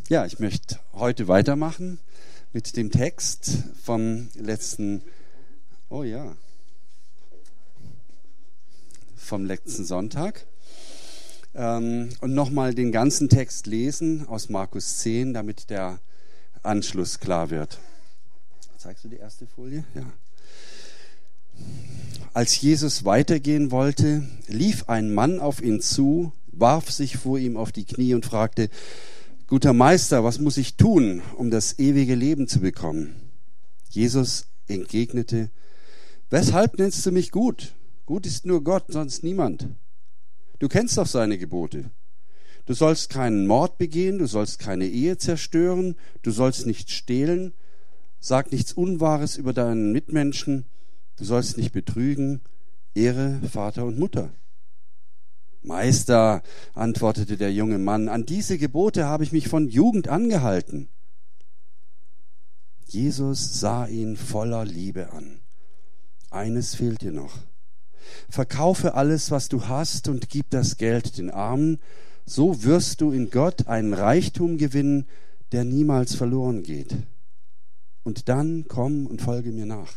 Ja, ich möchte heute weitermachen mit dem Text vom letzten Sonntag und nochmal den ganzen Text lesen aus Markus 10, damit der Anschluss klar wird. Zeigst du die erste Folie? Ja. Als Jesus weitergehen wollte, lief ein Mann auf ihn zu, warf sich vor ihm auf die Knie und fragte: Guter Meister, was muss ich tun, um das ewige Leben zu bekommen? Jesus entgegnete: Weshalb nennst du mich gut? Gut ist nur Gott, sonst niemand. Du kennst doch seine Gebote. Du sollst keinen Mord begehen, du sollst keine Ehe zerstören, du sollst nicht stehlen, sag nichts Unwahres über deinen Mitmenschen, du sollst nicht betrügen, ehre Vater und Mutter. Meister, antwortete der junge Mann, an diese Gebote habe ich mich von Jugend angehalten. Jesus sah ihn voller Liebe an. Eines fehlt dir noch. Verkaufe alles, was du hast, und gib das Geld den Armen, so wirst du in Gott einen Reichtum gewinnen, der niemals verloren geht. Und dann komm und folge mir nach.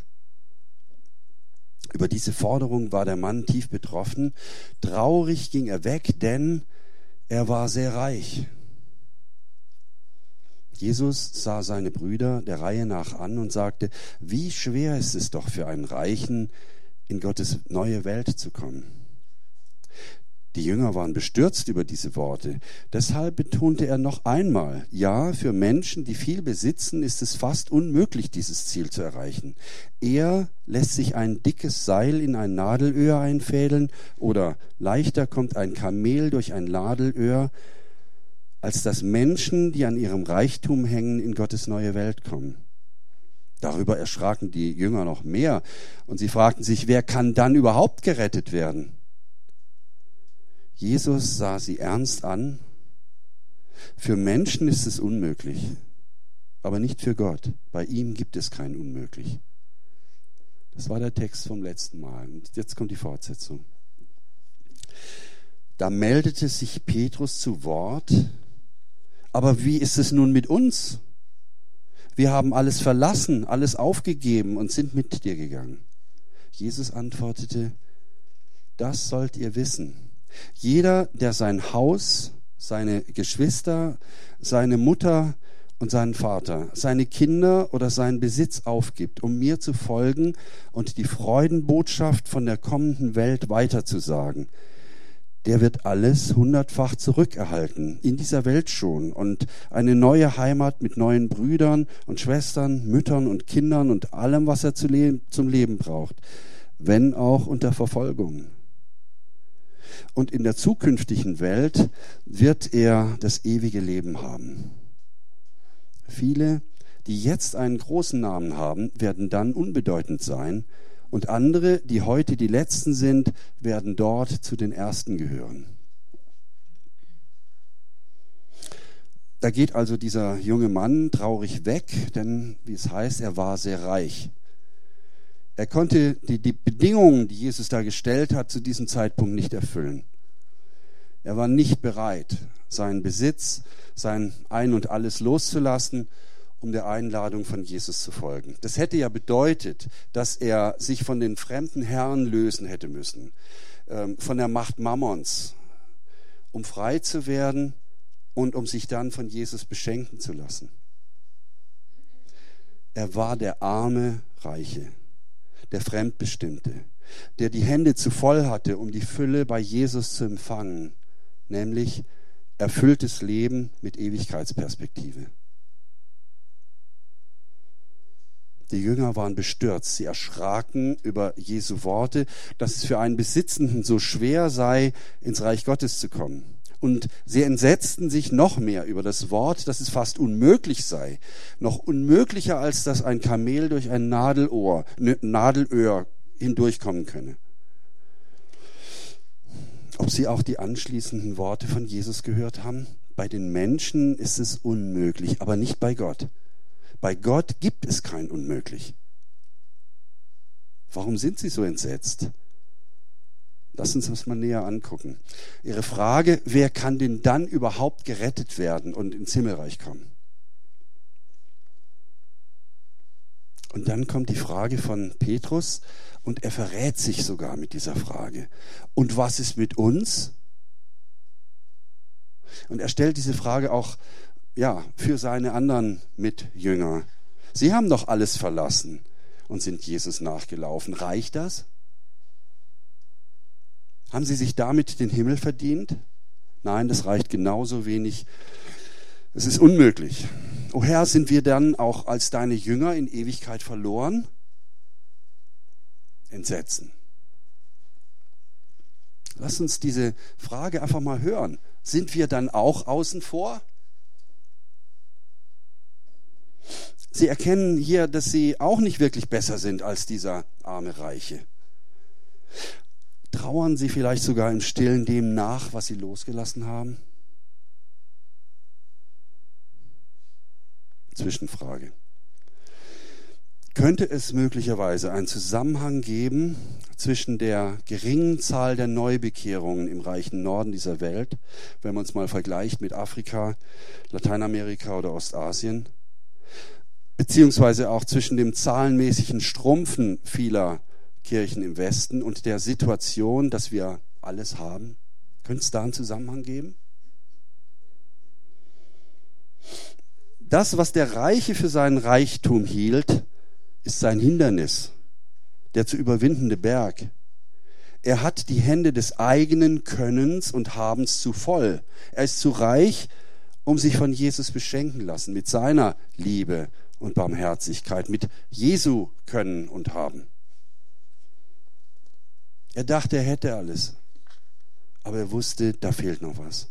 Über diese Forderung war der Mann tief betroffen. Traurig ging er weg, denn er war sehr reich. Jesus sah seine Brüder der Reihe nach an und sagte: Wie schwer ist es doch für einen Reichen, in Gottes neue Welt zu kommen. Die Jünger waren bestürzt über diese Worte. Deshalb betonte er noch einmal: Ja, für Menschen, die viel besitzen, ist es fast unmöglich, dieses Ziel zu erreichen. Eher lässt sich ein dickes Seil in ein Nadelöhr einfädeln oder leichter kommt ein Kamel durch ein Nadelöhr, als dass Menschen, die an ihrem Reichtum hängen, in Gottes neue Welt kommen. Darüber erschraken die Jünger noch mehr und sie fragten sich: Wer kann dann überhaupt gerettet werden? Jesus sah sie ernst an. Für Menschen ist es unmöglich, aber nicht für Gott. Bei ihm gibt es kein Unmöglich. Das war der Text vom letzten Mal. Und jetzt kommt die Fortsetzung. Da meldete sich Petrus zu Wort: Aber wie ist es nun mit uns? Wir haben alles verlassen, alles aufgegeben und sind mit dir gegangen. Jesus antwortete: Das sollt ihr wissen. Jeder, der sein Haus, seine Geschwister, seine Mutter und seinen Vater, seine Kinder oder seinen Besitz aufgibt, um mir zu folgen und die Freudenbotschaft von der kommenden Welt weiterzusagen, der wird alles 100-fach zurückerhalten, in dieser Welt schon, und eine neue Heimat mit neuen Brüdern und Schwestern, Müttern und Kindern und allem, was er zum Leben braucht, wenn auch unter Verfolgung. Und in der zukünftigen Welt wird er das ewige Leben haben. Viele, die jetzt einen großen Namen haben, werden dann unbedeutend sein, und andere, die heute die Letzten sind, werden dort zu den Ersten gehören. Da geht also dieser junge Mann traurig weg, denn, wie es heißt, er war sehr reich. Er konnte die Bedingungen, die Jesus da gestellt hat, zu diesem Zeitpunkt nicht erfüllen. Er war nicht bereit, seinen Besitz, sein Ein und Alles loszulassen, um der Einladung von Jesus zu folgen. Das hätte ja bedeutet, dass er sich von den fremden Herren lösen hätte müssen, von der Macht Mammons, um frei zu werden und um sich dann von Jesus beschenken zu lassen. Er war der arme Reiche, der Fremdbestimmte, der die Hände zu voll hatte, um die Fülle bei Jesus zu empfangen, nämlich erfülltes Leben mit Ewigkeitsperspektive. Die Jünger waren bestürzt. Sie erschraken über Jesu Worte, dass es für einen Besitzenden so schwer sei, ins Reich Gottes zu kommen. Und sie entsetzten sich noch mehr über das Wort, dass es fast unmöglich sei. Noch unmöglicher, als dass ein Kamel durch ein Nadelöhr hindurchkommen könne. Ob sie auch die anschließenden Worte von Jesus gehört haben? Bei den Menschen ist es unmöglich, aber nicht bei Gott. Bei Gott gibt es kein Unmöglich. Warum sind sie so entsetzt? Lass uns das mal näher angucken. Ihre Frage, wer kann denn dann überhaupt gerettet werden und ins Himmelreich kommen? Und dann kommt die Frage von Petrus und er verrät sich sogar mit dieser Frage. Und was ist mit uns? Und er stellt diese Frage auch für seine anderen Mitjünger. Sie haben doch alles verlassen und sind Jesus nachgelaufen. Reicht das? Haben sie sich damit den Himmel verdient? Nein, das reicht genauso wenig. Es ist unmöglich. O Herr, sind wir dann auch als deine Jünger in Ewigkeit verloren? Entsetzen. Lass uns diese Frage einfach mal hören. Sind wir dann auch außen vor? Sie erkennen hier, dass sie auch nicht wirklich besser sind als dieser arme Reiche. Trauern sie vielleicht sogar im Stillen dem nach, was sie losgelassen haben? Zwischenfrage. Könnte es möglicherweise einen Zusammenhang geben zwischen der geringen Zahl der Neubekehrungen im reichen Norden dieser Welt, wenn man es mal vergleicht mit Afrika, Lateinamerika oder Ostasien, beziehungsweise auch zwischen dem zahlenmäßigen Schrumpfen vieler Kirchen im Westen und der Situation, dass wir alles haben? Könnte es da einen Zusammenhang geben? Das, was der Reiche für seinen Reichtum hielt, ist sein Hindernis, der zu überwindende Berg. Er hat die Hände des eigenen Könnens und Habens zu voll. Er ist zu reich, um sich von Jesus beschenken lassen, mit seiner Liebe und Barmherzigkeit, mit Jesu Können und Haben. Er dachte, er hätte alles, aber er wusste, da fehlt noch was.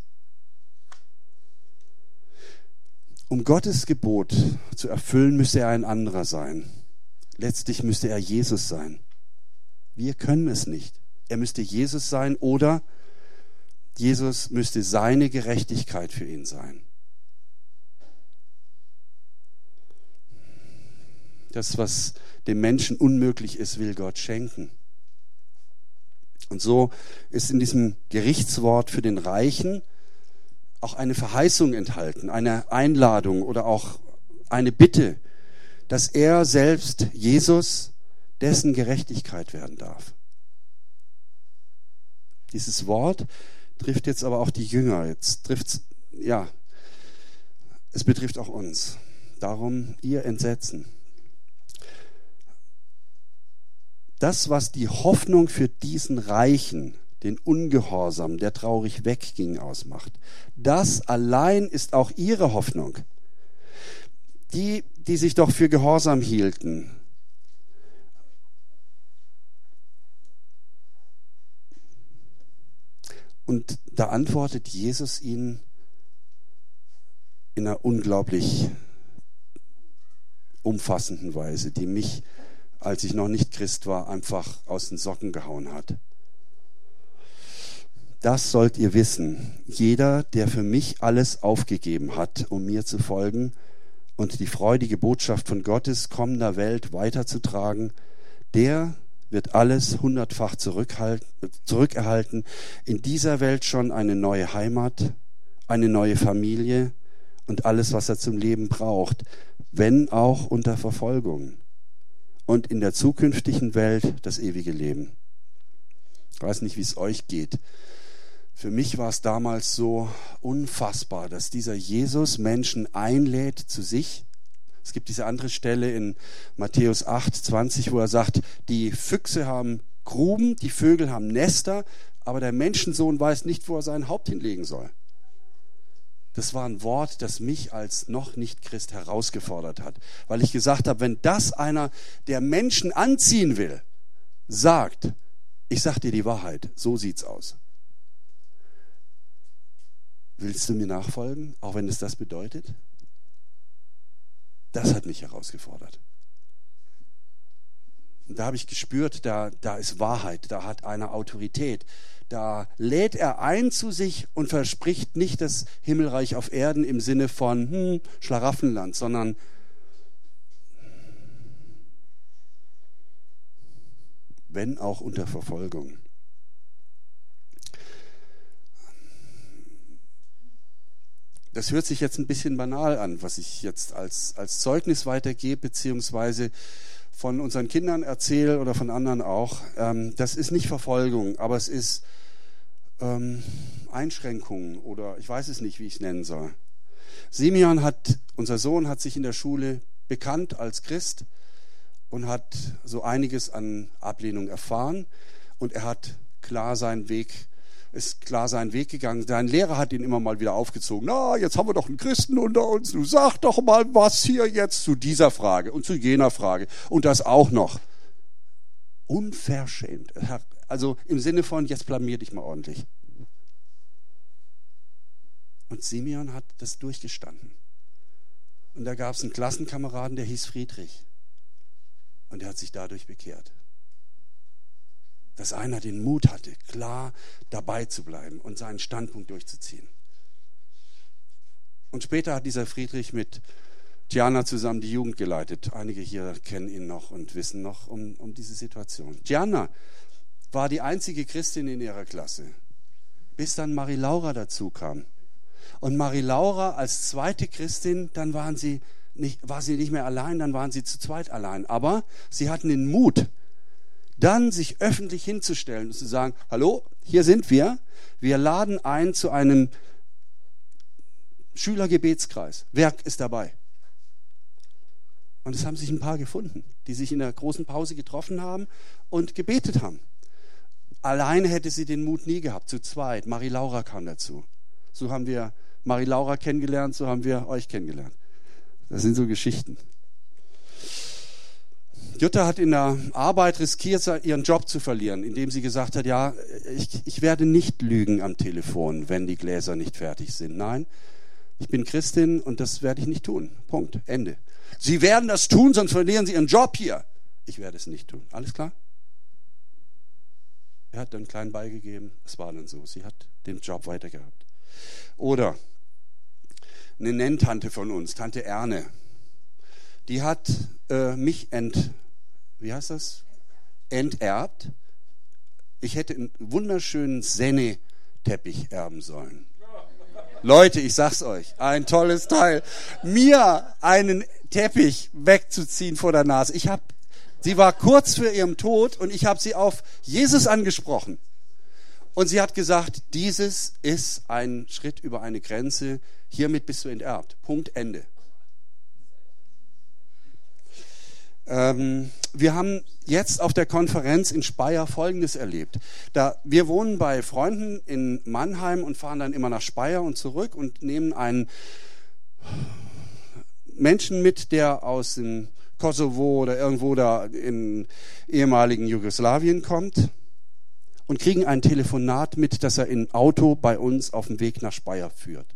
Um Gottes Gebot zu erfüllen, müsste er ein anderer sein. Letztlich müsste er Jesus sein. Wir können es nicht. Er müsste Jesus sein oder Jesus müsste seine Gerechtigkeit für ihn sein. Das, was dem Menschen unmöglich ist, will Gott schenken. Und so ist in diesem Gerichtswort für den Reichen auch eine Verheißung enthalten, eine Einladung oder auch eine Bitte, dass er selbst, Jesus, dessen Gerechtigkeit werden darf. Dieses Wort trifft jetzt aber auch die Jünger. Es betrifft auch uns. Darum ihr Entsetzen. Das, was die Hoffnung für diesen Reichen, den Ungehorsam, der traurig wegging, ausmacht, das allein ist auch ihre Hoffnung. Die sich doch für gehorsam hielten. Und da antwortet Jesus ihnen in einer unglaublich umfassenden Weise, die mich, als ich noch nicht Christ war, einfach aus den Socken gehauen hat. Das sollt ihr wissen. Jeder, der für mich alles aufgegeben hat, um mir zu folgen und die freudige Botschaft von Gottes kommender Welt weiterzutragen, der wird alles 100-fach zurückerhalten, in dieser Welt schon eine neue Heimat, eine neue Familie und alles, was er zum Leben braucht, wenn auch unter Verfolgung. Und in der zukünftigen Welt das ewige Leben. Ich weiß nicht, wie es euch geht. Für mich war es damals so unfassbar, dass dieser Jesus Menschen einlädt zu sich. Es gibt diese andere Stelle in Matthäus 8,20, wo er sagt, die Füchse haben Gruben, die Vögel haben Nester, aber der Menschensohn weiß nicht, wo er sein Haupt hinlegen soll. Das war ein Wort, das mich als noch nicht Christ herausgefordert hat, weil ich gesagt habe, wenn das einer, der Menschen anziehen will, sagt, ich sag dir die Wahrheit, so sieht's aus. Willst du mir nachfolgen, auch wenn es das bedeutet? Das hat mich herausgefordert. Und da habe ich gespürt, da ist Wahrheit, da hat einer Autorität. Da lädt er ein zu sich und verspricht nicht das Himmelreich auf Erden im Sinne von Schlaraffenland, sondern wenn auch unter Verfolgung. Das hört sich jetzt ein bisschen banal an, was ich jetzt als Zeugnis weitergebe, beziehungsweise von unseren Kindern erzähle oder von anderen auch. Das ist nicht Verfolgung, aber es ist Einschränkungen oder ich weiß es nicht, wie ich es nennen soll. Simeon unser Sohn hat sich in der Schule bekannt als Christ und hat so einiges an Ablehnung erfahren und er ist klar seinen Weg gegangen. Sein Lehrer hat ihn immer mal wieder aufgezogen. Na, jetzt haben wir doch einen Christen unter uns. Du sag doch mal was hier jetzt zu dieser Frage und zu jener Frage. Und das auch noch. Unverschämt. Also im Sinne von, jetzt blamier dich mal ordentlich. Und Simeon hat das durchgestanden. Und da gab es einen Klassenkameraden, der hieß Friedrich. Und der hat sich dadurch bekehrt. Dass einer den Mut hatte, klar dabei zu bleiben und seinen Standpunkt durchzuziehen. Und später hat dieser Friedrich mit Gianna zusammen die Jugend geleitet. Einige hier kennen ihn noch und wissen noch um diese Situation. Gianna war die einzige Christin in ihrer Klasse, bis dann Marie-Laura dazu kam. Und Marie-Laura als zweite Christin, dann war sie nicht mehr allein, dann waren sie zu zweit allein. Aber sie hatten den Mut, dann sich öffentlich hinzustellen und zu sagen, hallo, hier sind wir. Wir laden ein zu einem Schülergebetskreis. Wer ist dabei? Und es haben sich ein paar gefunden, die sich in der großen Pause getroffen haben und gebetet haben. Alleine hätte sie den Mut nie gehabt, zu zweit. Marie-Laura kam dazu. So haben wir Marie-Laura kennengelernt, so haben wir euch kennengelernt. Das sind so Geschichten. Jutta hat in der Arbeit riskiert, ihren Job zu verlieren, indem sie gesagt hat, ja, ich werde nicht lügen am Telefon, wenn die Gläser nicht fertig sind. Nein, ich bin Christin und das werde ich nicht tun. Punkt. Ende. Sie werden das tun, sonst verlieren Sie Ihren Job hier. Ich werde es nicht tun. Alles klar? Er hat dann klein beigegeben. Es war dann so. Sie hat den Job weitergehabt. Oder eine Nenntante von uns, Tante Erne, die hat mich enterbt. Ich hätte einen wunderschönen Senne-Teppich erben sollen. Leute, ich sag's euch, ein tolles Teil. Mir einen Teppich wegzuziehen vor der Nase. Sie war kurz vor ihrem Tod und ich habe sie auf Jesus angesprochen. Und sie hat gesagt, dieses ist ein Schritt über eine Grenze, hiermit bist du enterbt. Punkt, Ende. Wir haben jetzt auf der Konferenz in Speyer Folgendes erlebt. Wir wohnen bei Freunden in Mannheim und fahren dann immer nach Speyer und zurück und nehmen einen Menschen mit, der aus dem Kosovo oder irgendwo da in ehemaligen Jugoslawien kommt und kriegen ein Telefonat mit, das er im Auto bei uns auf dem Weg nach Speyer führt.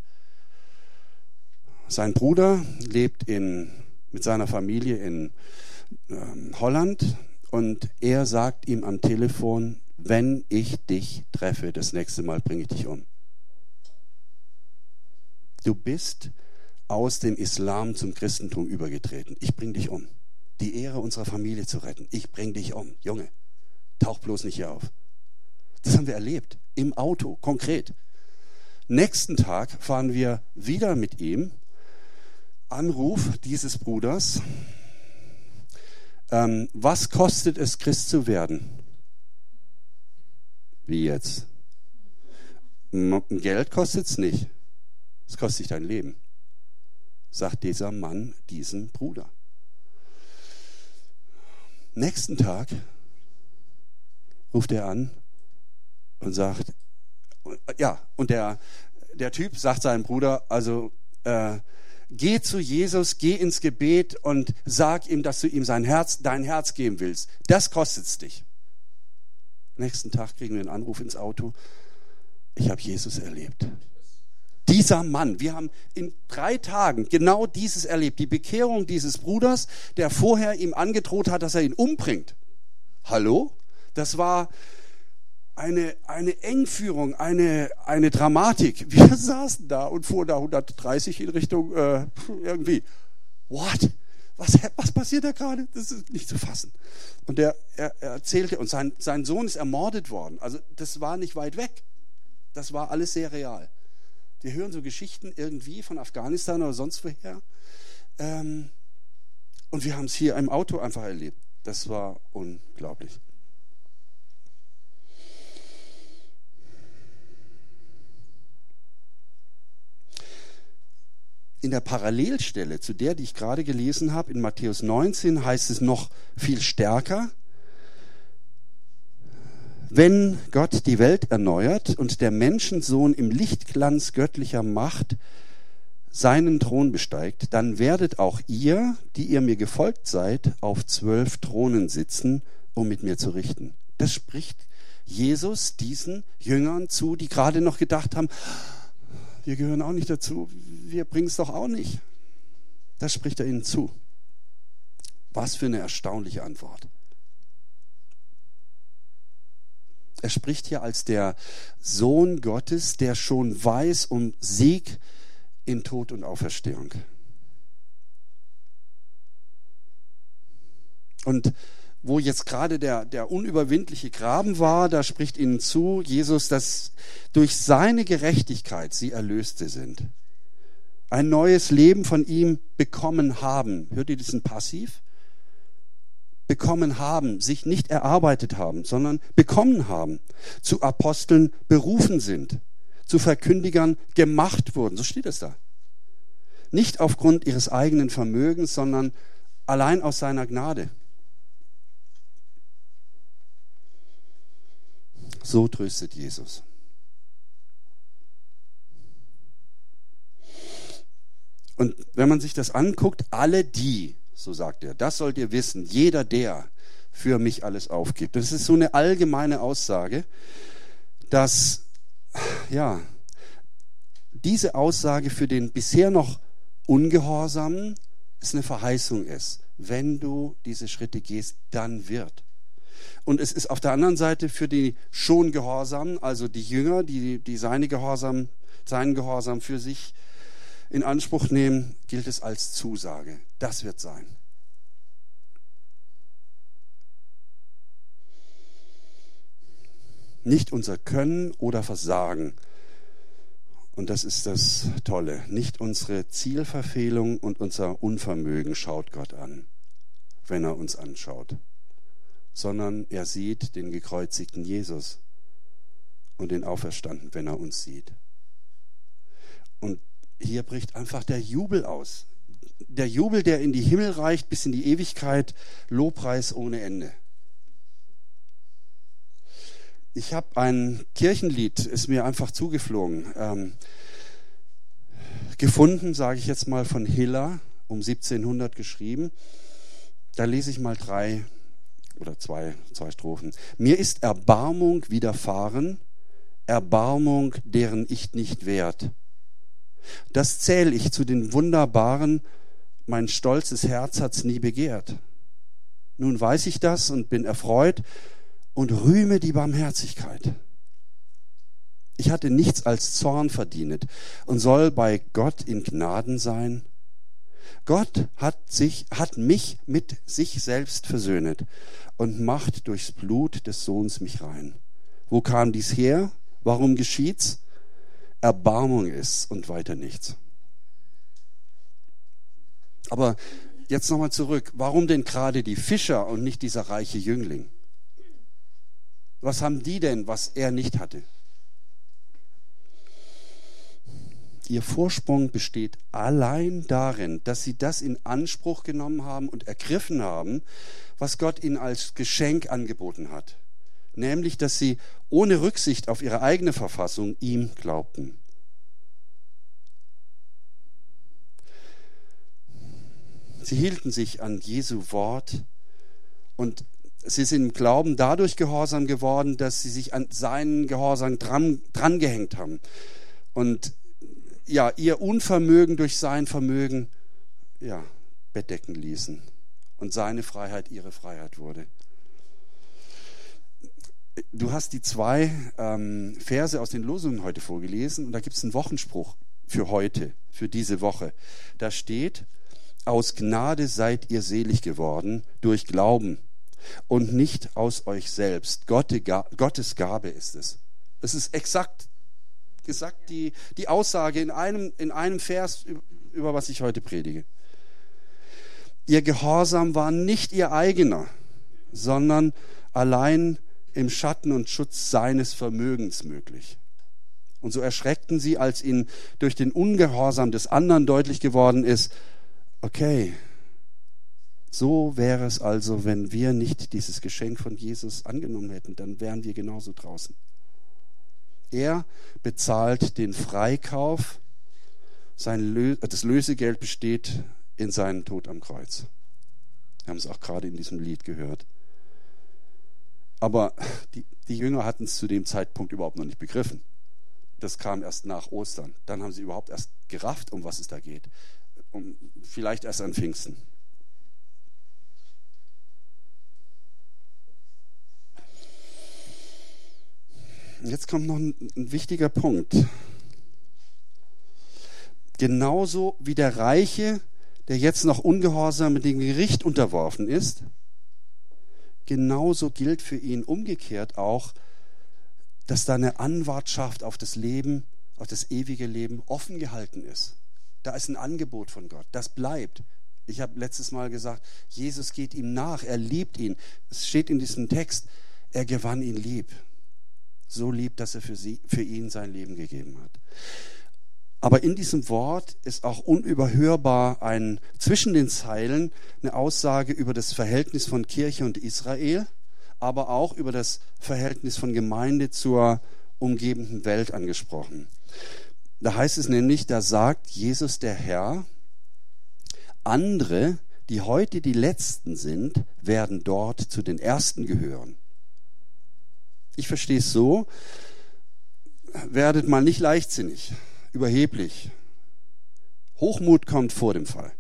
Sein Bruder lebt mit seiner Familie in Holland und er sagt ihm am Telefon, wenn ich dich treffe, das nächste Mal bringe ich dich um. Du bist aus dem Islam zum Christentum übergetreten. Ich bringe dich um. Die Ehre unserer Familie zu retten. Ich bringe dich um. Junge, tauch bloß nicht hier auf. Das haben wir erlebt. Im Auto, konkret. Nächsten Tag fahren wir wieder mit ihm. Anruf dieses Bruders. Was kostet es, Christ zu werden? Wie jetzt? Geld kostet es nicht. Es kostet dich dein Leben, sagt dieser Mann diesem Bruder. Nächsten Tag ruft er an und sagt, ja, und der Typ sagt seinem Bruder, also geh zu Jesus, geh ins Gebet und sag ihm, dass du ihm dein Herz geben willst. Das kostet's dich. Nächsten Tag kriegen wir einen Anruf ins Auto. Ich habe Jesus erlebt. Dieser Mann, wir haben in 3 Tagen genau dieses erlebt. Die Bekehrung dieses Bruders, der vorher ihm angedroht hat, dass er ihn umbringt. Hallo? Das war eine Engführung, eine Dramatik. Wir saßen da und fuhren da 130 in Richtung irgendwie. What? Was passiert da gerade? Das ist nicht zu fassen. Und er erzählte, und sein Sohn ist ermordet worden. Also das war nicht weit weg. Das war alles sehr real. Wir hören so Geschichten irgendwie von Afghanistan oder sonst woher. Und wir haben es hier im Auto einfach erlebt. Das war unglaublich. In der Parallelstelle zu der, die ich gerade gelesen habe, in Matthäus 19, heißt es noch viel stärker. Wenn Gott die Welt erneuert und der Menschensohn im Lichtglanz göttlicher Macht seinen Thron besteigt, dann werdet auch ihr, die ihr mir gefolgt seid, auf 12 Thronen sitzen, um mit mir zu richten. Das spricht Jesus diesen Jüngern zu, die gerade noch gedacht haben, wir gehören auch nicht dazu, wir bringen es doch auch nicht. Das spricht er ihnen zu. Was für eine erstaunliche Antwort. Er spricht hier als der Sohn Gottes, der schon weiß um Sieg in Tod und Auferstehung. Und wo jetzt gerade der unüberwindliche Graben war, da spricht ihnen zu Jesus, dass durch seine Gerechtigkeit sie Erlöste sind. Ein neues Leben von ihm bekommen haben. Hört ihr diesen Passiv? Bekommen haben, sich nicht erarbeitet haben, sondern bekommen haben. Zu Aposteln berufen sind, zu Verkündigern gemacht wurden. So steht es da. Nicht aufgrund ihres eigenen Vermögens, sondern allein aus seiner Gnade. So tröstet Jesus. Und wenn man sich das anguckt, alle die, so sagt er, das sollt ihr wissen, jeder der für mich alles aufgibt. Das ist so eine allgemeine Aussage, dass ja diese Aussage für den bisher noch Ungehorsamen es eine Verheißung ist. Wenn du diese Schritte gehst, dann wird. Und es ist auf der anderen Seite für die schon Gehorsamen, also die Jünger, die seinen Gehorsam für sich in Anspruch nehmen, gilt es als Zusage. Das wird sein. Nicht unser Können oder Versagen. Und das ist das Tolle. Nicht unsere Zielverfehlung und unser Unvermögen schaut Gott an, wenn er uns anschaut. Sondern er sieht den gekreuzigten Jesus und den Auferstandenen, wenn er uns sieht. Und hier bricht einfach der Jubel aus. Der Jubel, der in die Himmel reicht, bis in die Ewigkeit, Lobpreis ohne Ende. Ich habe ein Kirchenlied, ist mir einfach zugeflogen, gefunden, sage ich jetzt mal, von Hiller, um 1700 geschrieben. Da lese ich mal zwei Strophen. Mir ist Erbarmung widerfahren, Erbarmung, deren ich nicht wert. Das zähl ich zu den Wunderbaren, mein stolzes Herz hat's nie begehrt. Nun weiß ich das und bin erfreut und rühme die Barmherzigkeit. Ich hatte nichts als Zorn verdient und soll bei Gott in Gnaden sein. Gott hat mich mit sich selbst versöhnet und macht durchs Blut des Sohns mich rein. Wo kam dies her? Warum geschieht's? Erbarmung ist und weiter nichts. Aber jetzt nochmal zurück. Warum denn gerade die Fischer und nicht dieser reiche Jüngling? Was haben die denn, was er nicht hatte? Ihr Vorsprung besteht allein darin, dass sie das in Anspruch genommen haben und ergriffen haben, was Gott ihnen als Geschenk angeboten hat. Nämlich, dass sie ohne Rücksicht auf ihre eigene Verfassung ihm glaubten. Sie hielten sich an Jesu Wort und sie sind im Glauben dadurch gehorsam geworden, dass sie sich an seinen Gehorsam dran gehängt haben. Und ja, ihr Unvermögen durch sein Vermögen bedecken ließen. Und seine Freiheit ihre Freiheit wurde. Du hast die 2 Verse aus den Losungen heute vorgelesen und da gibt es einen Wochenspruch für heute, für diese Woche. Da steht, aus Gnade seid ihr selig geworden durch Glauben und nicht aus euch selbst. Gottes Gabe ist es. Es ist exakt gesagt, die Aussage in einem Vers, über was ich heute predige. Ihr Gehorsam war nicht ihr eigener, sondern allein im Schatten und Schutz seines Vermögens möglich. Und so erschreckten sie, als ihnen durch den Ungehorsam des anderen deutlich geworden ist, okay, so wäre es also, wenn wir nicht dieses Geschenk von Jesus angenommen hätten, dann wären wir genauso draußen. Er bezahlt den Freikauf, das Lösegeld besteht in seinem Tod am Kreuz. Wir haben es auch gerade in diesem Lied gehört. Aber die Jünger hatten es zu dem Zeitpunkt überhaupt noch nicht begriffen. Das kam erst nach Ostern. Dann haben sie überhaupt erst gerafft, um was es da geht. Vielleicht erst an Pfingsten. Jetzt kommt noch ein wichtiger Punkt. Genauso wie der Reiche, der jetzt noch ungehorsam mit dem Gericht unterworfen ist, genauso gilt für ihn umgekehrt auch, dass da eine Anwartschaft auf das Leben, auf das ewige Leben offen gehalten ist. Da ist ein Angebot von Gott, das bleibt. Ich habe letztes Mal gesagt, Jesus geht ihm nach, er liebt ihn. Es steht in diesem Text, er gewann ihn lieb. So lieb, dass er für ihn sein Leben gegeben hat. Aber in diesem Wort ist auch unüberhörbar zwischen den Zeilen eine Aussage über das Verhältnis von Kirche und Israel, aber auch über das Verhältnis von Gemeinde zur umgebenden Welt angesprochen. Da heißt es nämlich, da sagt Jesus der Herr, andere, die heute die Letzten sind, werden dort zu den Ersten gehören. Ich verstehe es so, werdet mal nicht leichtsinnig, überheblich. Hochmut kommt vor dem Fall.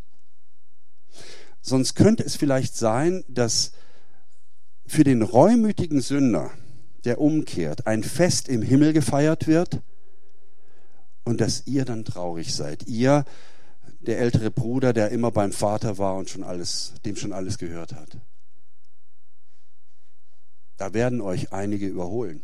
Sonst könnte es vielleicht sein, dass für den reumütigen Sünder, der umkehrt, ein Fest im Himmel gefeiert wird und dass ihr dann traurig seid. Ihr, der ältere Bruder, der immer beim Vater war und dem schon alles gehört hat. Da werden euch einige überholen.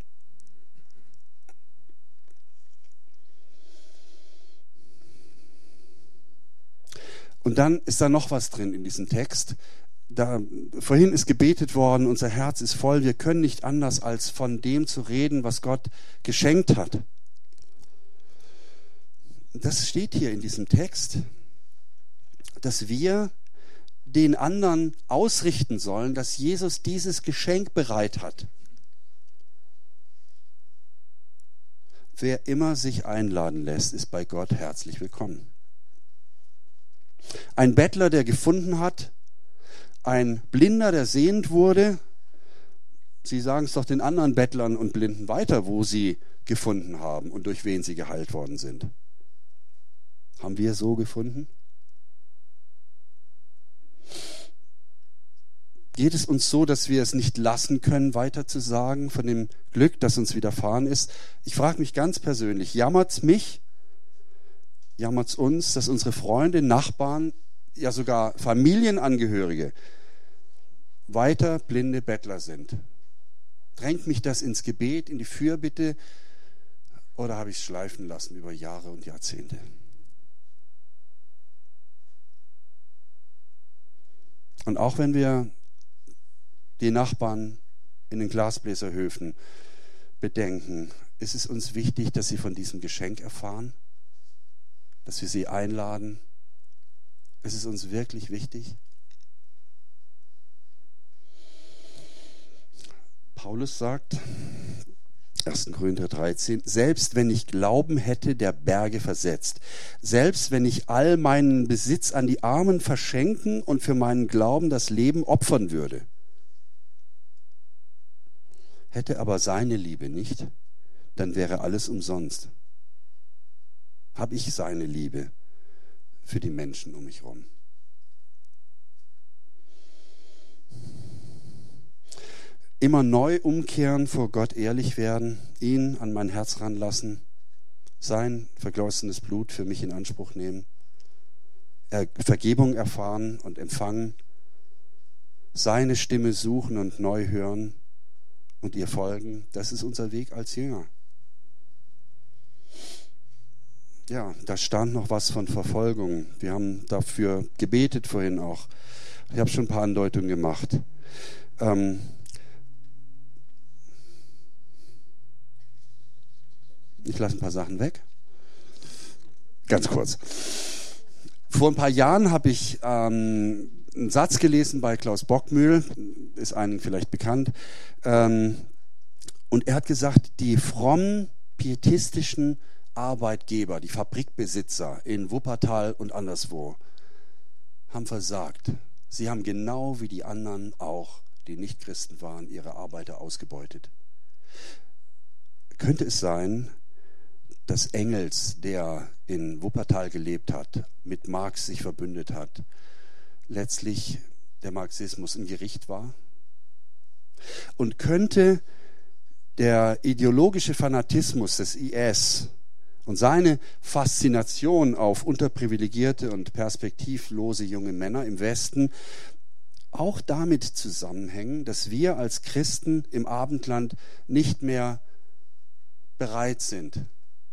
Und dann ist da noch was drin in diesem Text. Vorhin ist gebetet worden, unser Herz ist voll, wir können nicht anders, als von dem zu reden, was Gott geschenkt hat. Das steht hier in diesem Text, dass wir den anderen ausrichten sollen, dass Jesus dieses Geschenk bereit hat. Wer immer sich einladen lässt, ist bei Gott herzlich willkommen. Ein Bettler, der gefunden hat, ein Blinder, der sehend wurde. Sie sagen es doch den anderen Bettlern und Blinden weiter, wo sie gefunden haben und durch wen sie geheilt worden sind. Haben wir so gefunden? Geht es uns so, dass wir es nicht lassen können, weiter zu sagen von dem Glück, das uns widerfahren ist? Ich frage mich ganz persönlich, jammert's mich, jammert's uns, dass unsere Freunde, Nachbarn, ja sogar Familienangehörige weiter blinde Bettler sind? Drängt mich das ins Gebet, in die Fürbitte, oder habe ich es schleifen lassen über Jahre und Jahrzehnte? Und auch wenn wir die Nachbarn in den Glasbläserhöfen bedenken, ist es uns wichtig, dass sie von diesem Geschenk erfahren, dass wir sie einladen. Ist es uns wirklich wichtig? Paulus sagt, 1. Korinther 13, selbst wenn ich Glauben hätte, der Berge versetzt, selbst wenn ich all meinen Besitz an die Armen verschenken und für meinen Glauben das Leben opfern würde, hätte aber seine Liebe nicht, dann wäre alles umsonst. Habe ich seine Liebe für die Menschen um mich herum? Immer neu umkehren, vor Gott ehrlich werden, ihn an mein Herz ranlassen, sein vergolsenes Blut für mich in Anspruch nehmen, Vergebung erfahren und empfangen, seine Stimme suchen und neu hören und ihr folgen. Das ist unser Weg als Jünger. ja, da stand noch was von Verfolgung. Wir haben dafür gebetet vorhin auch. Ich habe schon ein paar Andeutungen gemacht. Ich lasse ein paar Sachen weg. Ganz kurz. Vor ein paar Jahren habe ich einen Satz gelesen bei Klaus Bockmühl, ist einem vielleicht bekannt. Und er hat gesagt, die frommen, pietistischen Arbeitgeber, die Fabrikbesitzer in Wuppertal und anderswo, haben versagt. Sie haben genau wie die anderen auch, die Nichtchristen waren, ihre Arbeiter ausgebeutet. Könnte es sein, dass Engels, der in Wuppertal gelebt hat, mit Marx sich verbündet hat, letztlich der Marxismus ein Gericht war? Und könnte der ideologische Fanatismus des IS und seine Faszination auf unterprivilegierte und perspektivlose junge Männer im Westen auch damit zusammenhängen, dass wir als Christen im Abendland nicht mehr bereit sind,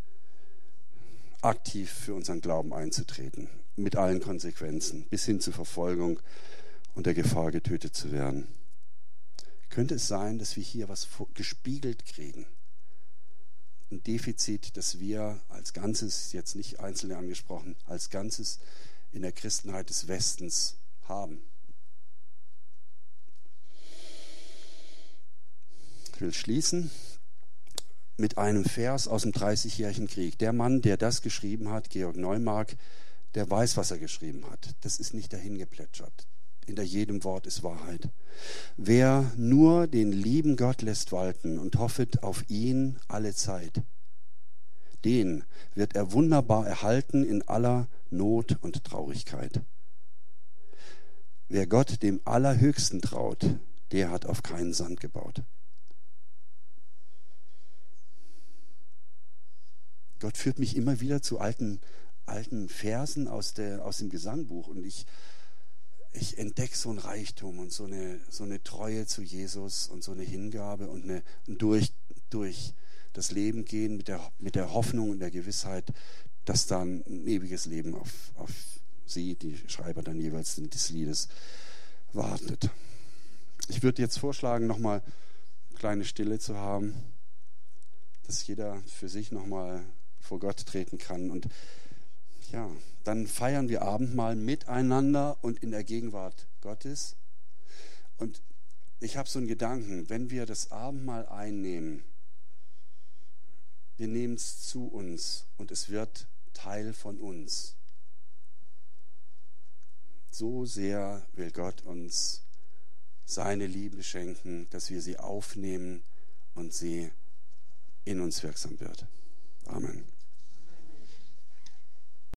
aktiv für unseren Glauben einzutreten, mit allen Konsequenzen, bis hin zur Verfolgung und der Gefahr, getötet zu werden. Könnte es sein, dass wir hier was gespiegelt kriegen? Ein Defizit, das wir als Ganzes, jetzt nicht Einzelne angesprochen, als Ganzes in der Christenheit des Westens haben. Ich will schließen mit einem Vers aus dem 30-jährigen Krieg. Der Mann, der das geschrieben hat, Georg Neumark, der weiß, was er geschrieben hat. Das ist nicht dahingeplätschert. Hinter jedem Wort ist Wahrheit. Wer nur den lieben Gott lässt walten und hoffet auf ihn alle Zeit, den wird er wunderbar erhalten in aller Not und Traurigkeit. Wer Gott dem Allerhöchsten traut, der hat auf keinen Sand gebaut. Gott führt mich immer wieder zu alten Versen aus dem Gesangbuch und ich entdecke so ein Reichtum und so eine Treue zu Jesus und so eine Hingabe und durch das Leben gehen mit der Hoffnung und der Gewissheit, dass dann ein ewiges Leben auf sie, die Schreiber dann jeweils des Liedes, wartet. Ich würde jetzt vorschlagen, nochmal eine kleine Stille zu haben, dass jeder für sich nochmal vor Gott treten kann. Und ja, dann feiern wir Abendmahl miteinander und in der Gegenwart Gottes. Und ich habe so einen Gedanken, wenn wir das Abendmahl einnehmen, wir nehmen es zu uns und es wird Teil von uns. So sehr will Gott uns seine Liebe schenken, dass wir sie aufnehmen und sie in uns wirksam wird. Amen.